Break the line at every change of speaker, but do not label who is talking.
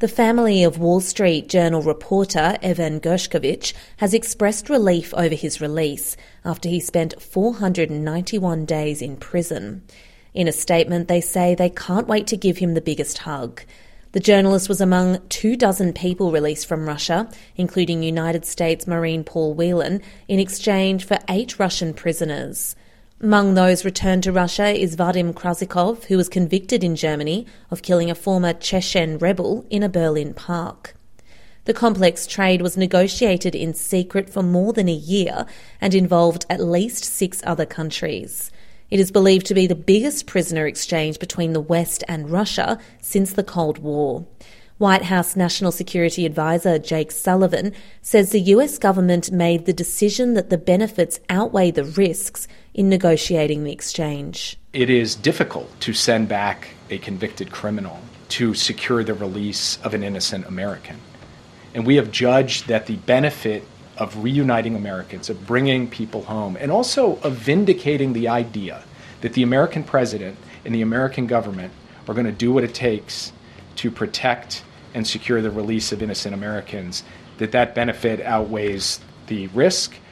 The family of Wall Street Journal reporter Evan Gershkovich has expressed relief over his release after he spent 491 days in prison. In a statement, they say they can't wait to give him the biggest hug. The journalist was among 24 people released from Russia, including United States Marine Paul Whelan, in exchange for 8 Russian prisoners. Among those returned to Russia is Vadim Krasikov, who was convicted in Germany of killing a former Chechen rebel in a Berlin park. The complex trade was negotiated in secret for more than a year and involved at least 6 other countries. It is believed to be the biggest prisoner exchange between the West and Russia since the Cold War. White House National Security Advisor Jake Sullivan says the US government made the decision that the benefits outweigh the risks in negotiating the exchange.
It is difficult to send back a convicted criminal to secure the release of an innocent American. And we have judged that the benefit of reuniting Americans, of bringing people home, and also of vindicating the idea that the American president and the American government are going to do what it takes to protect and secure the release of innocent Americans, that benefit outweighs the risk